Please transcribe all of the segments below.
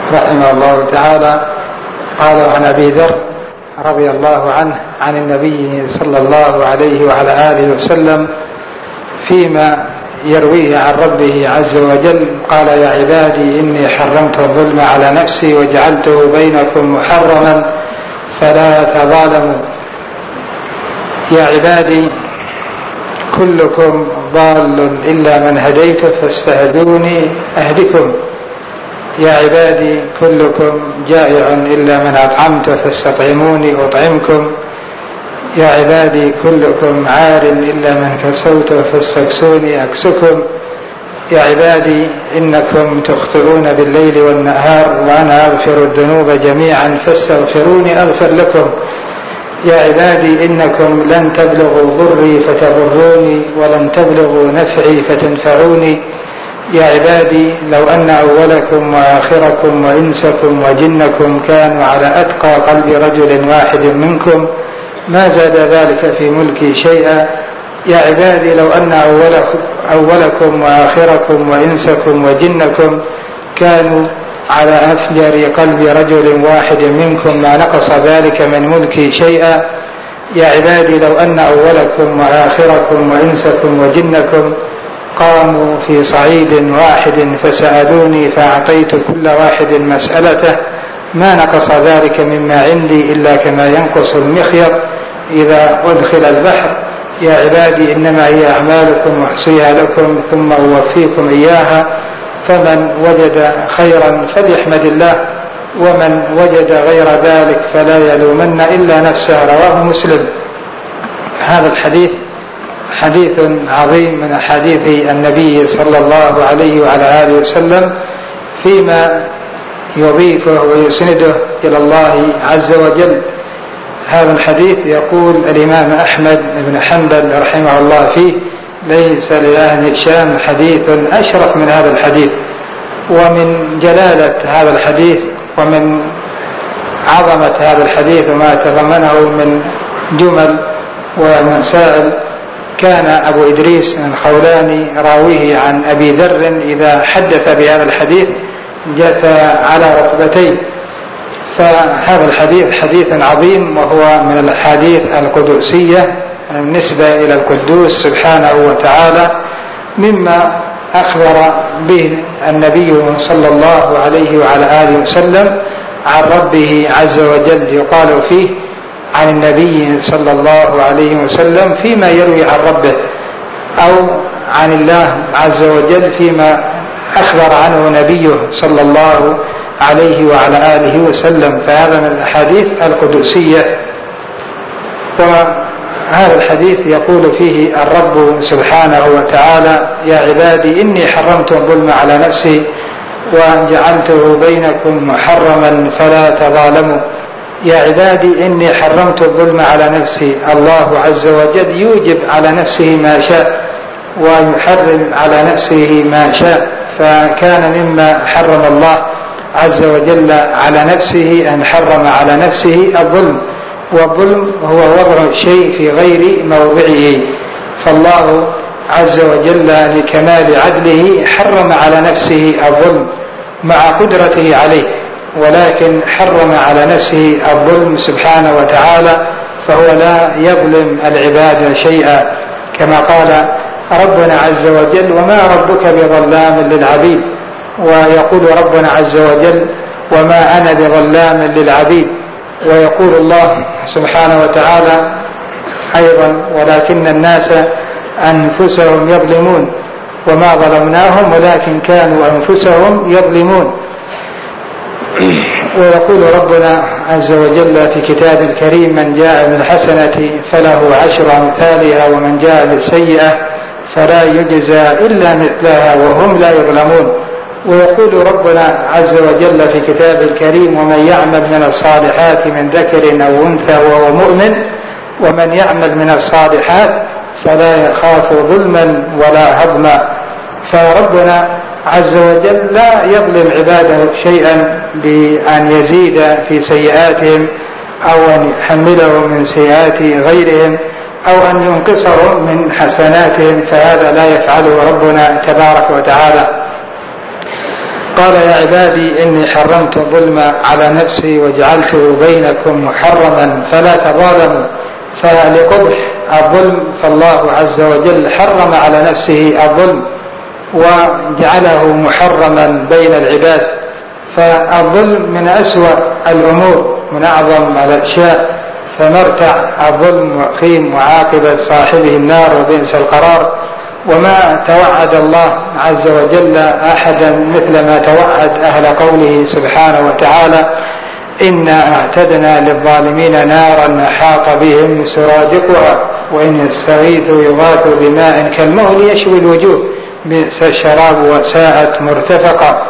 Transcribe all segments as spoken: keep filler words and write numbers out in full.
رحمه الله تعالى قال عن أبي ذر رضي الله عنه عن النبي صلى الله عليه وعلى آله وسلم فيما يرويه عن ربه عز وجل قال: يا عبادي إني حرمت الظلم على نفسي وجعلته بينكم محرما فلا تظالموا. يا عبادي كلكم ضال إلا من هديته فاستهدوني أهدكم. يا عبادي كلكم جائع إلا من أطعمته فاستطعموني أطعمكم. يا عبادي كلكم عار إلا من كسوته فاستكسوني أكسكم. يا عبادي إنكم تخطئون بالليل والنهار وأنا أغفر الذنوب جميعا فاستغفروني أغفر لكم. يا عبادي إنكم لن تبلغوا ضري فتضروني ولن تبلغوا نفعي فتنفعوني. يا عبادي لو أن أولكم وآخركم وإنسكم وجنكم كانوا على أتقى قلب رجل واحد منكم ما زاد ذلك في ملكي شيئا. يا عبادي لو أن أولكم وآخركم وإنسكم وجنكم كانوا على أفجر قلب رجل واحد منكم ما نقص ذلك من ملكي شيئا. يا عبادي لو أن أولكم وآخركم وإنسكم وجنكم قاموا في صعيد واحد فسألوني فأعطيت كل واحد مسألته ما نقص ذلك مما عندي إلا كما ينقص المخيط إذا أدخل البحر. يا عبادي إنما هي أعمالكم أحصيها لكم ثم أوفيكم إياها فمن وجد خيرا فليحمد الله ومن وجد غير ذلك فلا يلومن إلا نفسه. رواه مسلم. هذا الحديث حديث عظيم من أحاديث النبي صلى الله عليه وعلى آله وسلم فيما يضيفه ويسنده إلى الله عز وجل. هذا الحديث يقول الإمام أحمد بن حنبل رحمه الله فيه: ليس لأهل الشام حديث أشرف من هذا الحديث. ومن جلالة هذا الحديث ومن عظمة هذا الحديث وما تضمنه من جمل ومسائل كان أبو إدريس الخولاني راويه عن أبي ذر إذا حدث بهذا الحديث جثى على ركبتيه. فهذا الحديث حديث عظيم وهو من الأحاديث القدسية بالنسبة إلى القدوس سبحانه وتعالى مما أخبر به النبي صلى الله عليه وعلى آله وسلم عن ربه عز وجل. يقال فيه عن النبي صلى الله عليه وسلم فيما يروي عن ربه أو عن الله عز وجل فيما أخبر عنه نبيه صلى الله عليه وعلى آله وسلم. فهذا من الأحاديث القدسية. وهذا الحديث يقول فيه الرب سبحانه وتعالى: يا عبادي إني حرمت الظلم على نفسي وجعلته بينكم محرما فلا تظالموا. يا عبادي إني حرمت الظلم على نفسي. الله عز وجل يوجب على نفسه ما شاء ويحرم على نفسه ما شاء. فكان مما حرم الله عز وجل على نفسه أن حرم على نفسه الظلم. والظلم هو وضع الشيء في غير موضعه. فالله عز وجل لكمال عدله حرم على نفسه الظلم مع قدرته عليه، ولكن حرم على نفسه الظلم سبحانه وتعالى فهو لا يظلم العباد شيئا كما قال ربنا عز وجل: وما ربك بظلام للعبيد. ويقول ربنا عز وجل: وما أنا بظلام للعبيد. ويقول الله سبحانه وتعالى أيضا: ولكن الناس أنفسهم يظلمون وما ظلمناهم ولكن كانوا أنفسهم يظلمون. ويقول ربنا عز وجل في كتاب الكريم: من جاء بالحسنة فله عشر أمثالها ومن جاء بالسيئة فلا يجزى إلا مثلها وهم لا يظلمون. ويقول ربنا عز وجل في كتاب الكريم: ومن يعمل من الصالحات من ذكر أو أنثى وهو مؤمن ومن يعمل من الصالحات فلا يخاف ظلما ولا هضما. فربنا عز وجل لا يظلم عباده شيئا بأن يزيد في سيئاتهم أو أن يحملهم من سيئات غيرهم أو أن ينقصهم من حسناتهم، فهذا لا يفعله ربنا تبارك وتعالى. قال يا عبادي إني حرمت الظلم على نفسي وجعلته بينكم محرما فلا تظالموا. فلقبح الظلم فالله عز وجل حرم على نفسه الظلم وجعله محرما بين العباد. فالظلم من أسوأ الأمور، من أعظم الأشياء، فمرتع الظلم وخيم وعاقبة صاحبه النار وبئس القرار. وما توعد الله عز وجل أحدا مثل ما توعد أهل قوله سبحانه وتعالى إنا أعتدنا للظالمين نارا أحاط بهم سرادقها وإن يستغيثوا يغاثوا بماء كالمهل يشوي الوجوه بئس الشراب وساءت مرتفقا.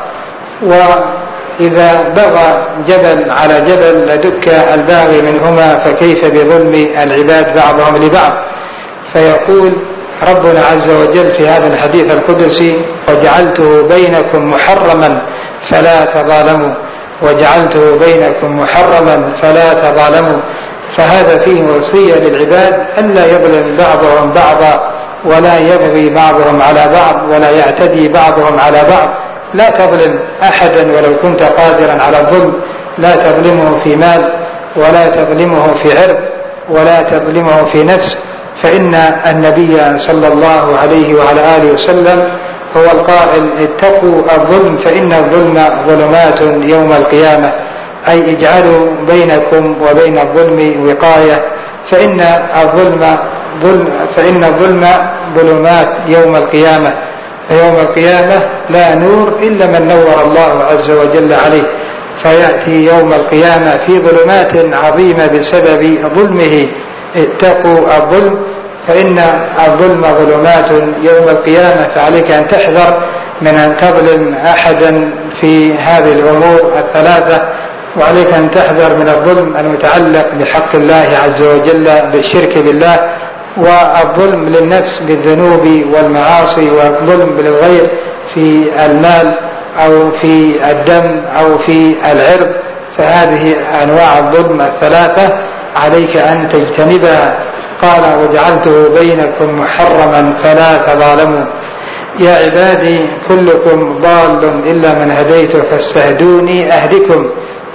وإذا بغى جبل على جبل لدك الباغي منهما فكيف بظلم العباد بعضهم لبعض. فيقول ربنا عز وجل في هذا الحديث القدسي وجعلته بينكم محرما فلا تظالموا، وجعلته بينكم محرما فلا تظالموا. فهذا فيه وصية للعباد ألا يظلم بعضهم بعضا ولا يبغي بعضهم على بعض ولا يعتدي بعضهم على بعض. لا تظلم أحدا ولو كنت قادرا على الظلم، لا تظلمه في مال ولا تظلمه في عرض ولا تظلمه في نفس. فإن النبي صلى الله عليه وعلى آله وسلم هو القائل اتقوا الظلم فإن الظلم ظلمات يوم القيامة، أي اجعلوا بينكم وبين الظلم وقاية فإن الظلم ظلم فإن الظلم ظلمات يوم القيامة. يوم القيامة لا نور إلا من نور الله عز وجل عليه، فيأتي يوم القيامة في ظلمات عظيمة بسبب ظلمه. اتقوا الظلم فإن الظلم ظلمات يوم القيامة. فعليك أن تحذر من أن تظلم أحدا في هذه الأمور الثلاثة، وعليك أن تحذر من الظلم المتعلق بحق الله عز وجل بالشرك بالله، والظلم للنفس بالذنوب والمعاصي، والظلم للغير في المال أو في الدم أو في العرض. فهذه أنواع الظلم الثلاثة عليك أن تجتنبها. قال وجعلته بينكم محرما فلا تظالموا. يا عبادي كلكم ضال إلا من هديته فاستهدوني أهدكم.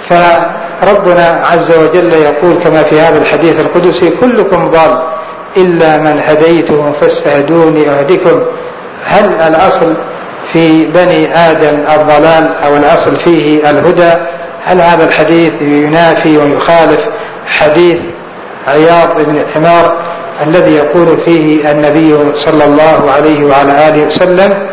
فربنا عز وجل يقول كما في هذا الحديث القدسي كلكم ضال إلا من هديته فاستهدوني أهدكم. هل الأصل في بني آدم الضلال أو الأصل فيه الهدى؟ هل هذا الحديث ينافي ويخالف حديث عياض بن حمار الذي يقول فيه النبي صلى الله عليه وعلى آله وسلم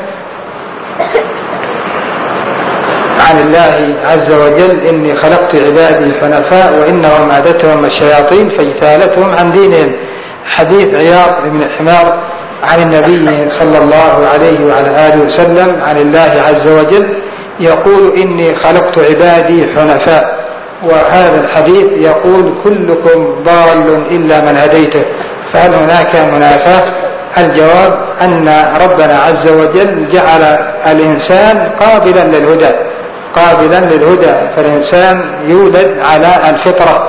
عن الله عز وجل إني خلقت عبادي حنفاء وإنهم عادتهم الشياطين فاجتالتهم عن دينهم. حديث عياض بن حمار عن النبي صلى الله عليه وعلى آله وسلم عن الله عز وجل يقول إني خلقت عبادي حنفاء، وهذا الحديث يقول كلكم ضال إلا من هديته. فهل هناك منافاة؟ الجواب أن ربنا عز وجل جعل الإنسان قابلا للهدى قابلا للهدى فالإنسان يولد على الفطرة،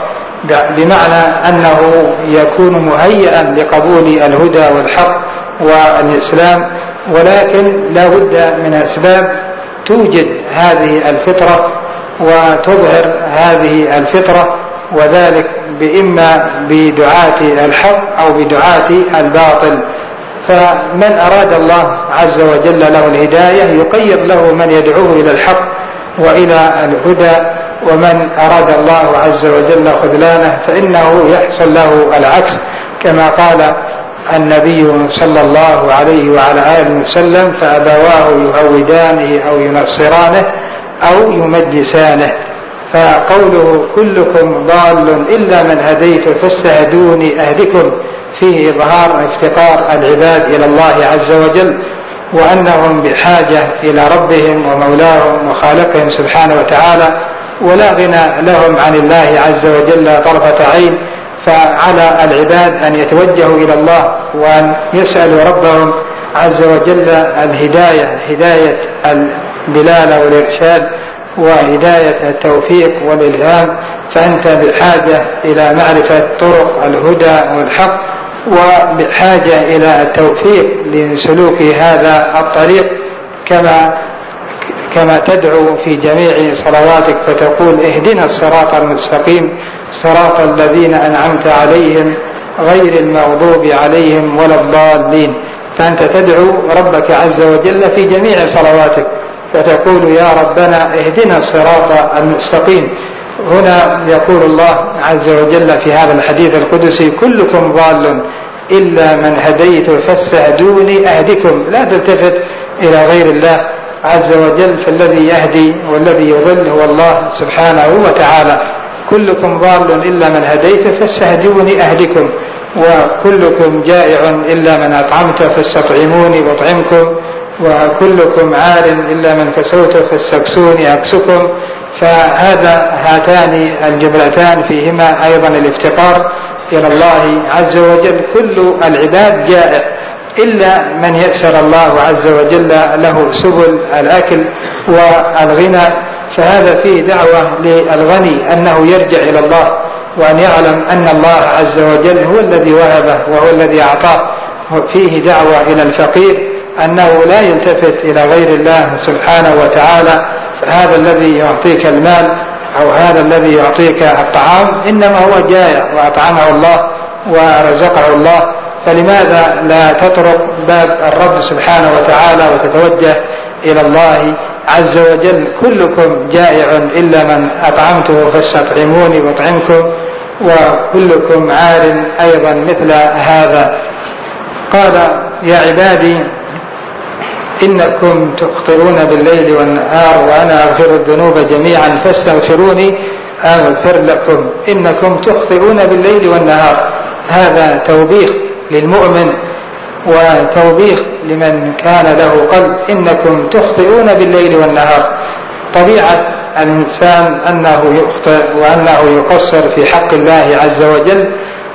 بمعنى أنه يكون مهيئا لقبول الهدى والحق والإسلام، ولكن لا بد من أسباب توجد هذه الفطرة وتظهر هذه الفطرة، وذلك بإما بدعاة الحق أو بدعاة الباطل. فمن أراد الله عز وجل له الهداية يقيض له من يدعوه إلى الحق وإلى الهدى، ومن أراد الله عز وجل خذلانه فإنه يحصل له العكس، كما قال النبي صلى الله عليه وعلى آله وسلم فأبواه يهودانه أو ينصرانه أو يمجسانه. فقوله كلكم ضال إلا من هديت فاستهدوني أهدكم فيه إظهار افتقار العباد إلى الله عز وجل، وأنهم بحاجة إلى ربهم ومولاهم وخالقهم سبحانه وتعالى، ولا غنى لهم عن الله عز وجل طرفة عين. فعلى العباد أن يتوجهوا إلى الله وأن يسألوا ربهم عز وجل الهداية، هداية الدلالة والإرشاد وهداية التوفيق والإلهام. فأنت بحاجة إلى معرفة طرق الهدى والحق، وبحاجة إلى التوفيق لسلوك هذا الطريق، كما كما تدعو في جميع صلواتك فتقول اهدنا الصراط المستقيم صراط الذين أنعمت عليهم غير المغضوب عليهم ولا الضالين. فأنت تدعو ربك عز وجل في جميع صلواتك فتقول يا ربنا اهدنا الصراط المستقيم. هنا يقول الله عز وجل في هذا الحديث القدسي كلكم ضال إلا من هديت فاستهدوني أهدكم. لا تلتفت إلى غير الله عز وجل، فالذي يهدي والذي يضل هو الله سبحانه وتعالى. كلكم ضال إلا من هديت فاستهدوني أهدكم، وكلكم جائع إلا من أطعمت فاستطعموني وأطعمكم، وكلكم عار إلا من كسوت فاستكسوني أكسكم. فهذا هاتان الجملتان فيهما أيضا الافتقار إلى الله عز وجل. كل العباد جائع إلا من يسر الله عز وجل له سبل الأكل والغنى، فهذا فيه دعوة للغني أنه يرجع إلى الله وأن يعلم أن الله عز وجل هو الذي وهبه وهو الذي أعطاه. فيه دعوة إلى الفقير أنه لا يلتفت إلى غير الله سبحانه وتعالى. هذا الذي يعطيك المال أو هذا الذي يعطيك الطعام إنما هو جائع وأطعمه الله ورزقه الله، فلماذا لا تطرق باب الرب سبحانه وتعالى وتتوجه إلى الله عز وجل؟ كلكم جائع إلا من أطعمته فاستطعموني وأطعمكم، وكلكم عار أيضا مثل هذا. قال يا عبادي إنكم تخطئون بالليل والنهار وأنا أغفر الذنوب جميعا فاستغفروني أغفر لكم. إنكم تخطئون بالليل والنهار، هذا توبيخ للمؤمن وتوبيخ لمن كان له قلب. إنكم تخطئون بالليل والنهار، طبيعة الإنسان أنه يخطئ وأنه يقصر في حق الله عز وجل،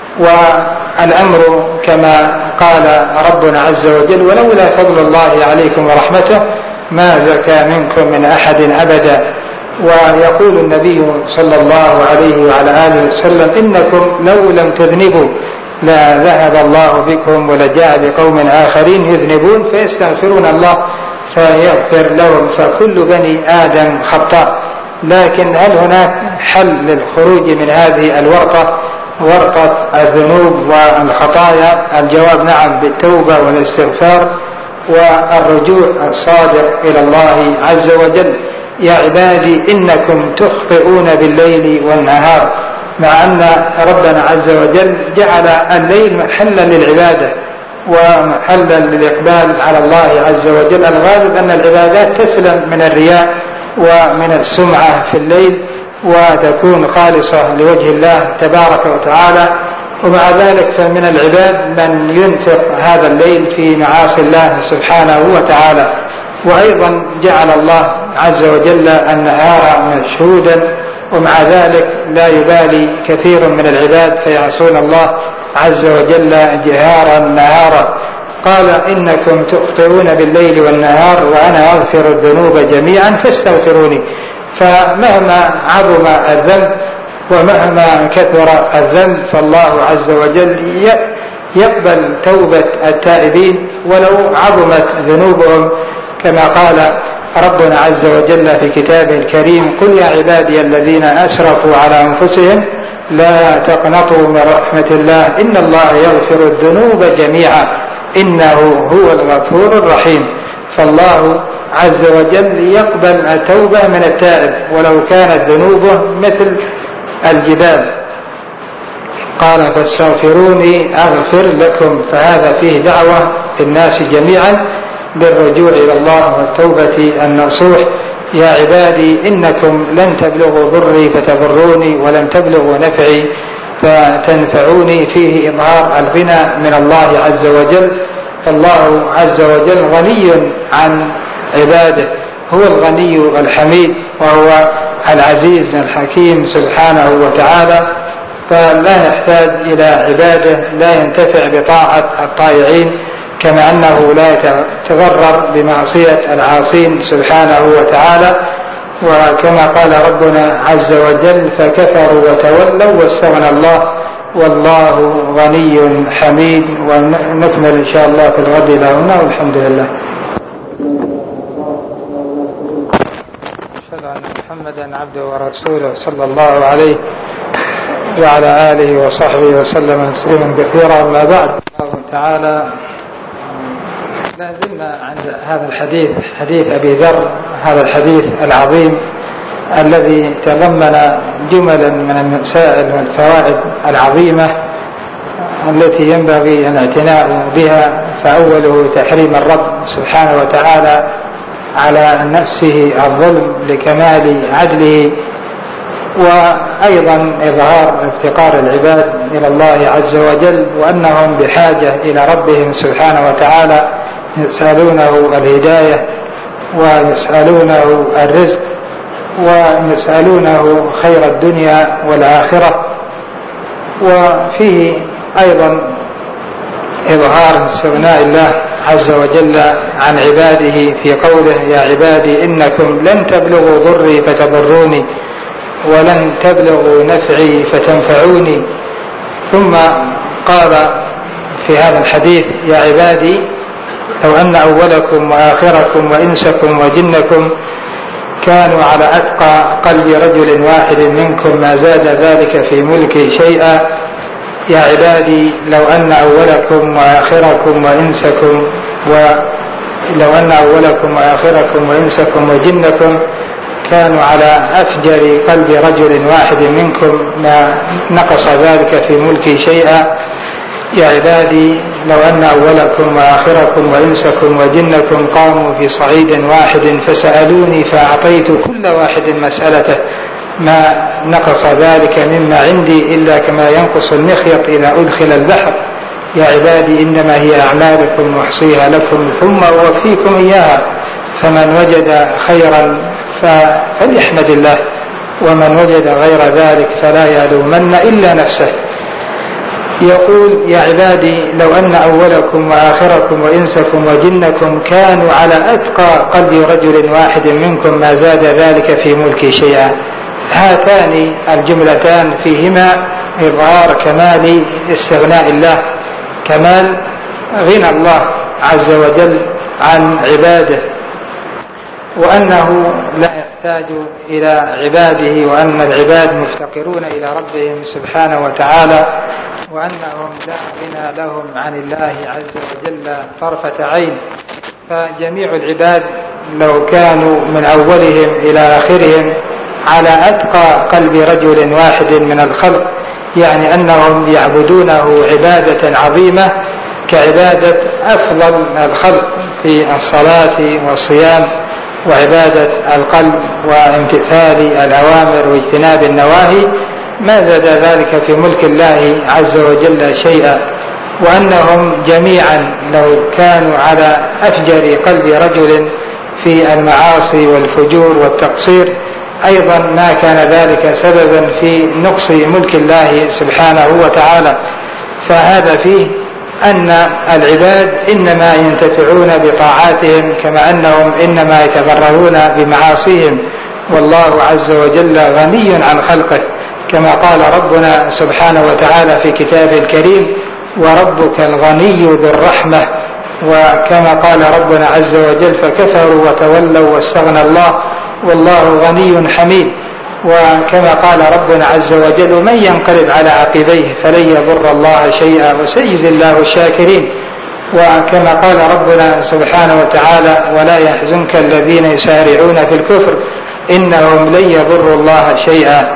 والأمر كما قال ربنا عز وجل ولولا فضل الله عليكم ورحمته ما زكى منكم من أحد أبدا. ويقول النبي صلى الله عليه وعلى آله وسلم إنكم لو لم تذنبوا لا ذهب الله بكم ولجاء بقوم آخرين يذنبون فيستغفرون الله فيغفر لهم. فكل بني آدم خطاء، لكن هل هناك حل للخروج من هذه الورطة، ورطة الذنوب والخطايا؟ الجواب نعم، بالتوبة والاستغفار والرجوع الصادق إلى الله عز وجل. يا عبادي إنكم تخطئون بالليل والنهار، مع أن ربنا عز وجل جعل الليل محلا للعبادة ومحلا للإقبال على الله عز وجل. الغالب أن العبادات تسلم من الرياء ومن السمعة في الليل وتكون خالصة لوجه الله تبارك وتعالى، ومع ذلك فمن العباد من ينفق هذا الليل في معاصي الله سبحانه وتعالى. وأيضا جعل الله عز وجل النهار مشهودا، ومع ذلك لا يبالي كثير من العباد فيعصون الله عز وجل جهارا نهارا. قال إنكم تخطئون بالليل والنهار وأنا أغفر الذنوب جميعا فاستغفروني. فمهما عظم الذنب ومهما كثر الذنب فالله عز وجل يقبل توبة التائبين ولو عظمت ذنوبهم، كما قال ربنا عز وجل في كتابه الكريم قل يا عبادي الذين أسرفوا على أنفسهم لا تقنطوا من رحمة الله إن الله يغفر الذنوب جميعا إنه هو الغفور الرحيم. فالله عز وجل يقبل التوبة من التائب ولو كانت ذنوبه مثل الجبال. قال فاستغفروني أغفر لكم، فهذا فيه دعوة للناس جميعا بالرجوع إلى الله والتوبة النصوح. يا عبادي إنكم لن تبلغوا ضري فتضروني ولن تبلغوا نفعي فتنفعوني. فيه إظهار الغنى من الله عز وجل، فالله عز وجل غني عن عباده، هو الغني الحميد وهو العزيز الحكيم سبحانه وتعالى، فلا يحتاج إلى عباده، لا ينتفع بطاعة الطائعين كما أنه لا يتضرر بمعصية العاصين سبحانه وتعالى. وكما قال ربنا عز وجل فكفروا وتولوا واستغنى الله والله غني حميد. ونكمل إن شاء الله في الغد إلى هنا والحمد لله. وأشهد أن محمدا عبده ورسوله صلى الله عليه وعلى آله وصحبه وسلم تسليما كثيرا. أما بعد، الله تعالى لا زلنا عند هذا الحديث، حديث أبي ذر، هذا الحديث العظيم الذي تضمن جملا من المسائل والفوائد العظيمة التي ينبغي الاعتناء بها. فأوله تحريم الرب سبحانه وتعالى على نفسه الظلم لكمال عدله، وأيضا إظهار افتقار العباد إلى الله عز وجل، وأنهم بحاجة إلى ربهم سبحانه وتعالى، يسألونه الهداية ويسألونه الرزق ويسألونه خير الدنيا والآخرة. وفيه أيضا إظهار استغناء الله عز وجل عن عباده في قوله: يا عبادي إنكم لن تبلغوا ضري فتضروني ولن تبلغوا نفعي فتنفعوني. ثم قال في هذا الحديث: يا عبادي لو أن أولكم وآخركم وإنسكم وجنكم كانوا على أتقى قلب رجل واحد منكم ما زاد ذلك في ملكي شيئا. يا عبادي لو أن أولكم وآخركم وإنسكم ولو أن أولكم وآخركم وإنسكم وجنكم كانوا على أفجر قلب رجل واحد منكم ما نقص ذلك في ملكي شيئا. يا عبادي لو أن أولكم وآخركم وإنسكم وجنكم قاموا في صعيد واحد فسألوني فأعطيت كل واحد مسألته ما نقص ذلك مما عندي إلا كما ينقص المخيط إذا أدخل البحر. يا عبادي إنما هي أعمالكم أحصيها لكم ثم أوفيكم إياها، فمن وجد خيرا فليحمد الله، ومن وجد غير ذلك فلا يلومن إلا نفسه. يقول: يا عبادي لو أن أولكم وآخركم وإنسكم وجنكم كانوا على أتقى قلب رجل واحد منكم ما زاد ذلك في ملكي شيئا. هاتان الجملتان فيهما إظهار كمال استغناء الله، كمال غنى الله عز وجل عن عباده، وأنه لا يحتاج إلى عباده، وأن العباد مفتقرون إلى ربهم سبحانه وتعالى، وأنهم لا غنى لهم عن الله عز وجل طرفة عين. فجميع العباد لو كانوا من أولهم إلى آخرهم على أتقى قلب رجل واحد من الخلق، يعني أنهم يعبدونه عبادة عظيمة كعبادة أفضل الخلق في الصلاة والصيام وعبادة القلب وامتثال الأوامر واجتناب النواهي، ما زاد ذلك في ملك الله عز وجل شيئا. وأنهم جميعا لو كانوا على أفجر قلب رجل في المعاصي والفجور والتقصير أيضا ما كان ذلك سببا في نقص ملك الله سبحانه وتعالى. فهذا فيه أن العباد إنما ينتفعون بطاعاتهم كما أنهم إنما يتضررون بمعاصيهم، والله عز وجل غني عن خلقه، كما قال ربنا سبحانه وتعالى في كتابه الكريم: وربك الغني ذو الرحمة. وكما قال ربنا عز وجل: فكفروا وتولوا واستغنى الله والله غني حميد. وكما قال ربنا عز وجل: من ينقلب على عقبيه فلن يضر الله شيئا وسيجزي الله الشاكرين. وكما قال ربنا سبحانه وتعالى: ولا يحزنك الذين يسارعون في الكفر إنهم لن يضروا الله شيئا.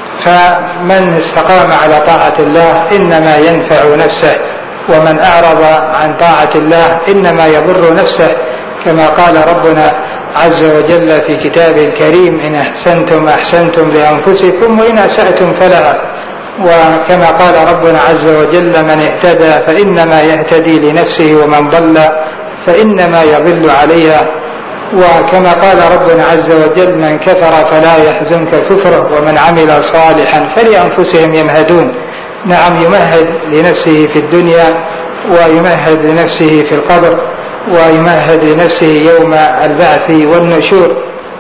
فمن استقام على طاعة الله إنما ينفع نفسه، ومن أعرض عن طاعة الله إنما يضر نفسه، كما قال ربنا عز وجل في كتابه الكريم: إن أحسنتم أحسنتم لأنفسكم وإن أسأتم فلها. وكما قال ربنا عز وجل: من اهتدى فإنما يهتدي لنفسه ومن ضل فإنما يضل عليها. وكما قال ربنا عز وجل: من كفر فلا يحزنك كفره ومن عمل صالحا فلأنفسهم يمهدون. نعم، يمهد لنفسه في الدنيا ويمهد لنفسه في القبر ويمهد لنفسه يوم البعث والنشور.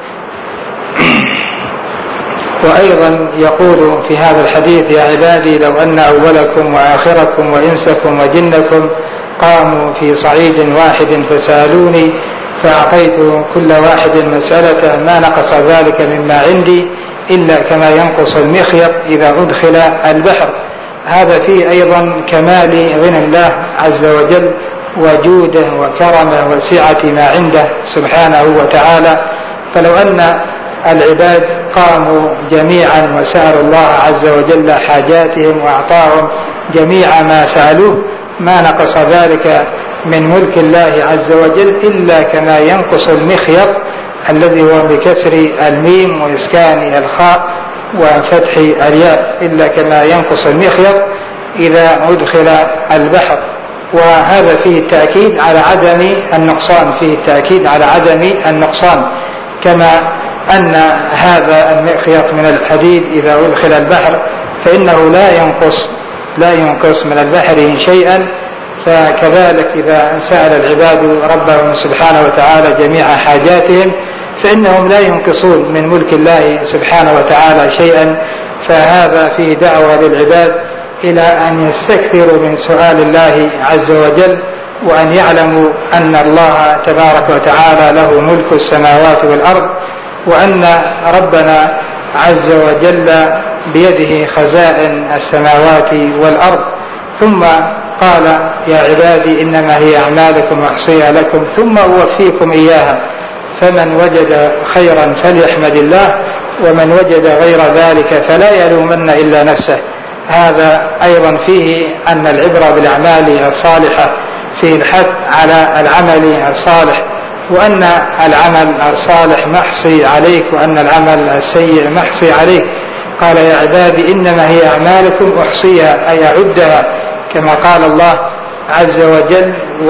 وأيضا يقول في هذا الحديث: يا عبادي لو أن أولكم وآخركم وإنسكم وجنكم قاموا في صعيد واحد فسألوني فأعطيت كل واحد مسألة ما نقص ذلك مما عندي إلا كما ينقص المخيط إذا أدخل البحر. هذا فيه أيضا كمال غنى الله عز وجل وجوده وكرمه وسعة ما عنده سبحانه وتعالى. فلو أن العباد قاموا جميعا وسألوا الله عز وجل حاجاتهم وأعطاهم جميع ما سألوه ما نقص ذلك من ملك الله عز وجل إلا كما ينقص المخيط الذي هو بكسر الميم وإسكان الخاء وفتح الياء، إلا كما ينقص المخيط إذا أدخل البحر. وهذا فيه التأكيد على عدم النقصان، فيه التأكيد على عدم النقصان، كما أن هذا المخيط من الحديد إذا أدخل البحر فإنه لا ينقص لا ينقص من البحر شيئا. فكذلك إذا سأل العباد ربهم سبحانه وتعالى جميع حاجاتهم فإنهم لا ينقصون من ملك الله سبحانه وتعالى شيئا. فهذا فيه دعوة للعباد إلى أن يستكثروا من سؤال الله عز وجل، وأن يعلموا أن الله تبارك وتعالى له ملك السماوات والأرض، وأن ربنا عز وجل بيده خزائن السماوات والأرض. ثم قال يا عبادي إنما هي أعمالكم أحصيها لكم ثم أوفيكم إياها، فمن وجد خيرا فليحمد الله، ومن وجد غير ذلك فلا يلومن إلا نفسه. هذا أيضا فيه أن العبرة بالأعمال الصالحة، فيه الحث على العمل الصالح، وأن العمل الصالح محصي عليك وأن العمل السيء محصي عليك. قال يا عبادي إنما هي أعمالكم أحصيها أي أعدها، كما قال الله عز وجل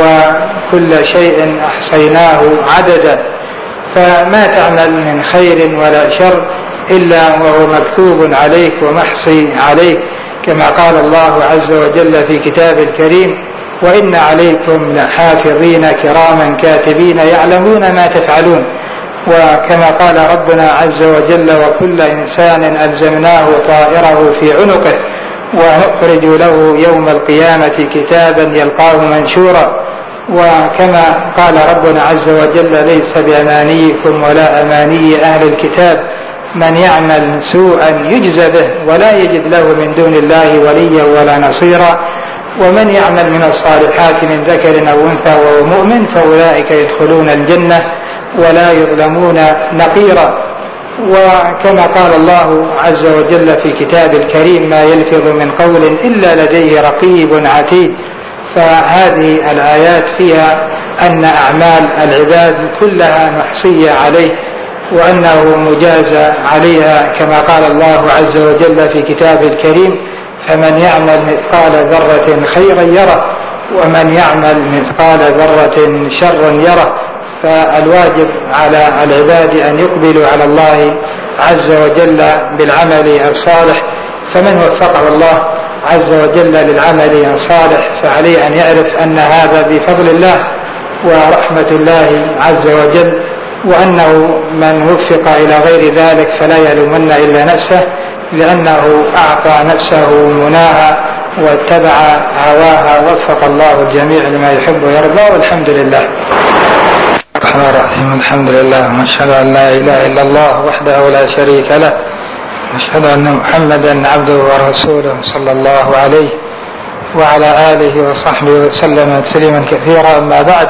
وكل شيء أحصيناه عددا. فما تعمل من خير ولا شر إلا وهو مكتوب عليك ومحصي عليك، كما قال الله عز وجل في كتابه الكريم وإن عليكم لحافظين كراما كاتبين يعلمون ما تفعلون. وكما قال ربنا عز وجل وكل إنسان ألزمناه طائره في عنقه ونخرج له يوم القيامة كتابا يلقاه منشورا. وكما قال ربنا عز وجل ليس بأمانيكم ولا أماني أهل الكتاب من يعمل سوءا يجزى به ولا يجد له من دون الله وليا ولا نصيرا، ومن يعمل من الصالحات من ذكر أو أنثى وهو مؤمن فأولئك يدخلون الجنة ولا يظلمون نقيرا. وكما قال الله عز وجل في كتاب الكريم ما يلفظ من قول إلا لديه رقيب عتيد. فهذه الآيات فيها أن أعمال العباد كلها محصية عليه وأنه مجازى عليها، كما قال الله عز وجل في كتابه الكريم فمن يعمل مثقال ذرة خيرا يره ومن يعمل مثقال ذرة شرا يره. فالواجب على العباد أن يقبلوا على الله عز وجل بالعمل الصالح، فمن وفقه الله عز وجل للعمل الصالح فعليه أن يعرف أن هذا بفضل الله ورحمة الله عز وجل، وأنه من وفق إلى غير ذلك فلا يلومن إلا نفسه، لأنه أعطى نفسه مناها واتبع هواها. وفق الله الجميع لما يحب ويرضى، والحمد لله. الرحمن الرحيم الحمد لله، وأشهد أن لا إله إلا الله وحده لا شريك له، وأشهد أن محمدا عبده ورسوله صلى الله عليه وعلى آله وصحبه وسلم تسليما كثيرا. أما بعد،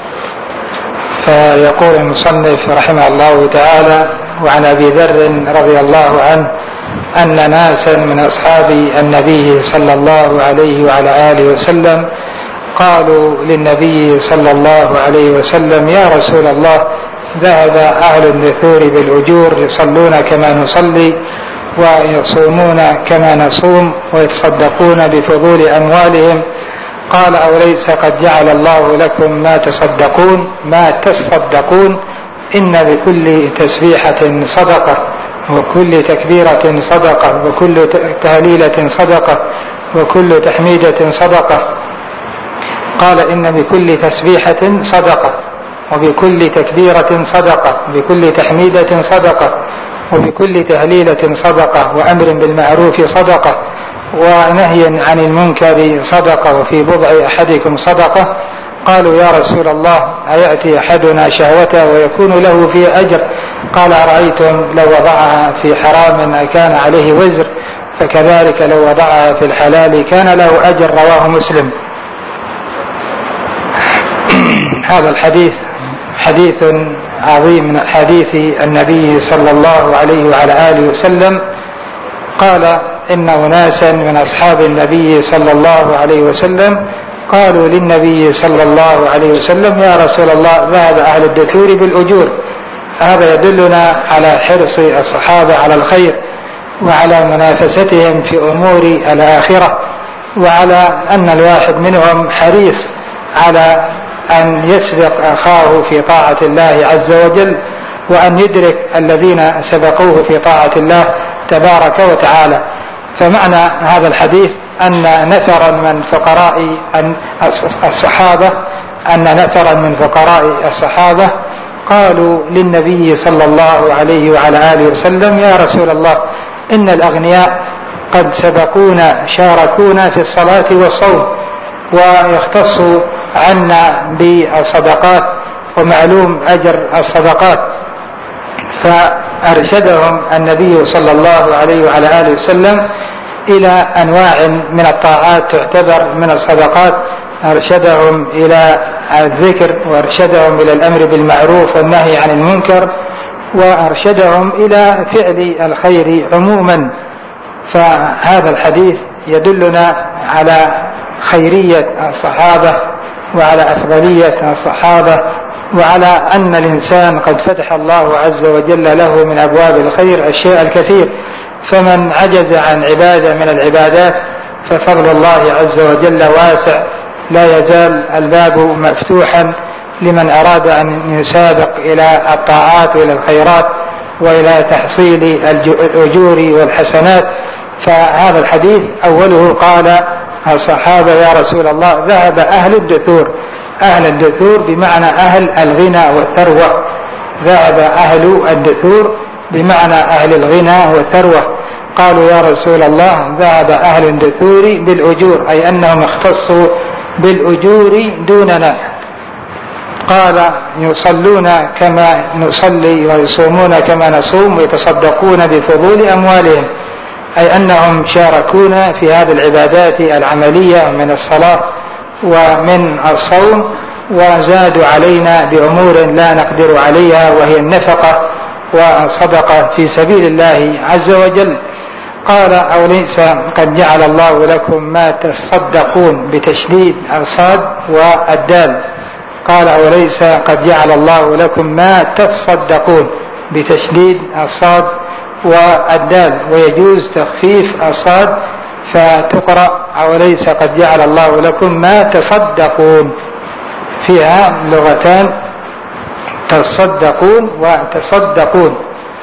فيقول المصنف رحمه الله تعالى وعن أبي ذر رضي الله عنه أن ناسا من أصحاب النبي صلى الله عليه وعلى آله وسلم قالوا للنبي صلى الله عليه وسلم يا رسول الله ذهب أهل النثور بالأجور يصلون كما نصلي ويصومون كما نصوم ويتصدقون بفضول أموالهم، قال أوليس قد جعل الله لكم ما تصدقون ما تصدقون إن بكل تسبيحة صدقة وكل تكبيرة صدقة وكل تهليلة صدقة وكل تحميدة صدقة. قال إن بكل تسبيحة صدقة وبكل تكبيرة صدقة وبكل تحميدة صدقة وبكل تهليلة صدقة وأمر بالمعروف صدقة ونهي عن المنكر صدقة وفي بضع أحدكم صدقة قالوا يا رسول الله أيأتي أحدنا شهوته ويكون له فيه أجر؟ قال أرأيتم لو وضعها في حرام أكان عليه وزر؟ فكذلك لو وضعها في الحلال كان له أجر. رواه مسلم. هذا الحديث حديث عظيم من حديث النبي صلى الله عليه وعلى آله وسلم. قال إن أناسا من أصحاب النبي صلى الله عليه وسلم قالوا للنبي صلى الله عليه وسلم يا رسول الله ذهب أهل الدثور بالأجور. هذا يدلنا على حرص الصحابة على الخير وعلى منافستهم في أمور الآخرة، وعلى أن الواحد منهم حريص على أن يسبق أخاه في طاعة الله عز وجل، وأن يدرك الذين سبقوه في طاعة الله تبارك وتعالى. فمعنى هذا الحديث أن نفرا من فقراء الصحابة أن نفرا من فقراء الصحابة قالوا للنبي صلى الله عليه وعلى آله وسلم يا رسول الله إن الأغنياء قد سبقونا شاركونا في الصلاة والصوم ويختصوا عنا بالصدقات ومعلوم أجر الصدقات. فأرشدهم النبي صلى الله عليه وعلى آله وسلم إلى أنواع من الطاعات تعتبر من الصدقات، أرشدهم إلى الذكر، وأرشدهم إلى الأمر بالمعروف والنهي عن المنكر، وأرشدهم إلى فعل الخير عموما. فهذا الحديث يدلنا على خيرية الصحابة وعلى أفضلية الصحابة، وعلى أن الإنسان قد فتح الله عز وجل له من أبواب الخير الشيء الكثير، فمن عجز عن عبادة من العبادات ففضل الله عز وجل واسع، لا يزال الباب مفتوحا لمن أراد أن يسابق إلى الطاعات وإلى الخيرات وإلى تحصيل الأجور والحسنات. فهذا الحديث أوله قال الصحابة يا رسول الله ذهب أهل الدثور. أهل الدثور بمعنى أهل الغنى والثروة، ذهب أهل الدثور بمعنى أهل الغنى والثروة. قالوا يا رسول الله ذهب أهل الدثور بالأجور، أي أنهم اختصوا بالأجور دوننا. قال يصلون كما نصلي ويصومون كما نصوم ويتصدقون بفضول أموالهم، أي أنهم شاركونا في هذه العبادات العملية من الصلاة ومن الصوم، وزادوا علينا بأمور لا نقدر عليها وهي النفقة والصدقة في سبيل الله عز وجل. قال أوليس قد جعل الله لكم ما تصدقون بتشديد الصاد والدال. قال أوليس قد جعل الله لكم ما تصدقون بتشديد الصاد والدال، ويجوز تخفيف الصاد فتقرأ أوليس قد جعل الله لكم ما تصدقون، فيها لغتان تصدقون وتصدقون.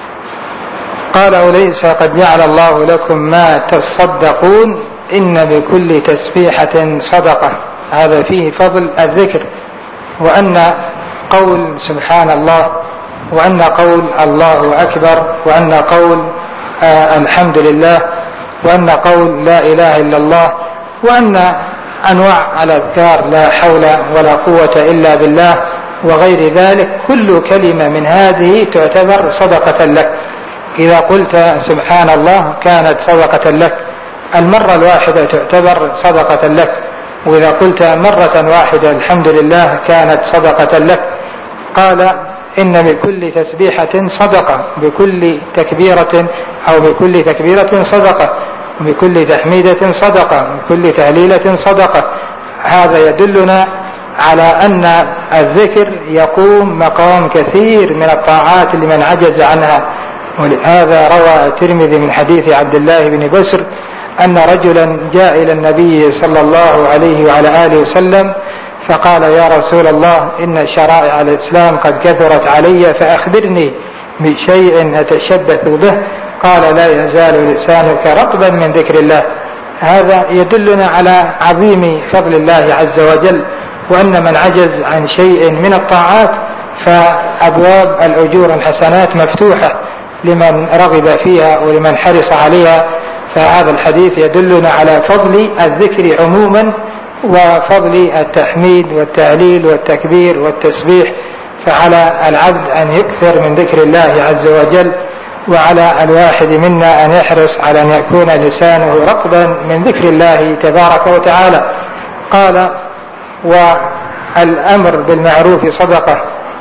قال أوليس قد جعل الله لكم ما تصدقون إن بكل تسبيحة صدقة. هذا فيه فضل الذكر، وأن قول سبحان الله، وأن قول الله أكبر، وأن قول آه الحمد لله، وأن قول لا إله إلا الله، وأن أنواع الأذكار لا حول ولا قوة إلا بالله وغير ذلك، كل كلمة من هذه تعتبر صدقة لك. إذا قلت سبحان الله كانت صدقة لك، المرة الواحدة تعتبر صدقة لك، وإذا قلت مرة واحدة الحمد لله كانت صدقة لك. قال إن بكل تسبيحة صدقة، بكل تكبيرة أو بكل تكبيرة صدقة، بكل تحميدة صدقة، بكل تهليلة صدقة. هذا يدلنا على أن الذكر يقوم مقام كثير من الطاعات لمن عجز عنها. ولهذا روى الترمذي من حديث عبد الله بن بسر أن رجلا جاء إلى النبي صلى الله عليه وعلى آله وسلم فقال يا رسول الله إن شرائع الإسلام قد كثرت علي فأخبرني بشيء أتشبث به. قال لا يزال لسانك رطبا من ذكر الله. هذا يدلنا على عظيم فضل الله عز وجل، وأن من عجز عن شيء من الطاعات فأبواب الأجور الحسنات مفتوحة لمن رغب فيها ولمن حرص عليها. فهذا الحديث يدلنا على فضل الذكر عموما وفضل التحميد والتهليل والتكبير والتسبيح. فعلى العبد أن يكثر من ذكر الله عز وجل، وعلى الواحد منا أن يحرص على أن يكون لسانه رطبا من ذكر الله تبارك وتعالى. قال: والأمر بالمعروف صدقة،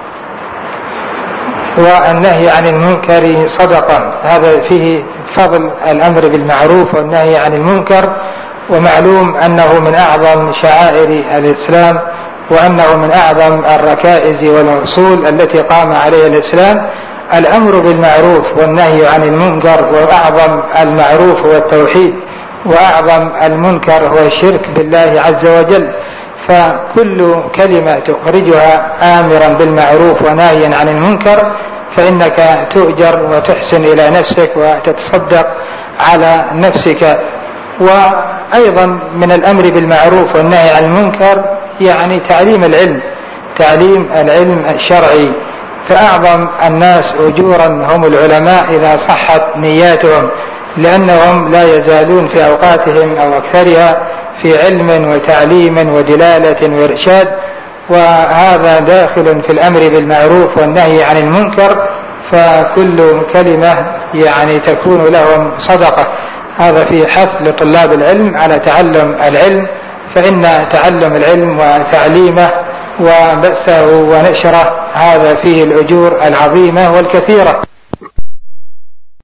والنهي عن المنكر صدقة. هذا فيه فضل الأمر بالمعروف والنهي عن المنكر، ومعلوم أنه من أعظم شعائر الإسلام، وأنه من أعظم الركائز والأصول التي قام عليها الإسلام. الأمر بالمعروف والنهي عن المنكر، وأعظم المعروف هو التوحيد، وأعظم المنكر هو الشرك بالله عز وجل. فكل كلمة تخرجها آمرا بالمعروف وناهيا عن المنكر فإنك تؤجر وتحسن إلى نفسك وتتصدق على نفسك. وأيضا من الأمر بالمعروف والنهي عن المنكر يعني تعليم العلم، تعليم العلم الشرعي. فأعظم الناس أجورا هم العلماء إذا صحت نياتهم، لأنهم لا يزالون في أوقاتهم أو أكثرها في علم وتعليم ودلالة وإرشاد، وهذا داخل في الأمر بالمعروف والنهي عن المنكر. فكل كلمة يعني تكون لهم صدقة. هذا في حث لطلاب العلم على تعلم العلم، فإن تعلم العلم وتعليمه وبثه ونشره هذا فيه الأجور العظيمة والكثيرة.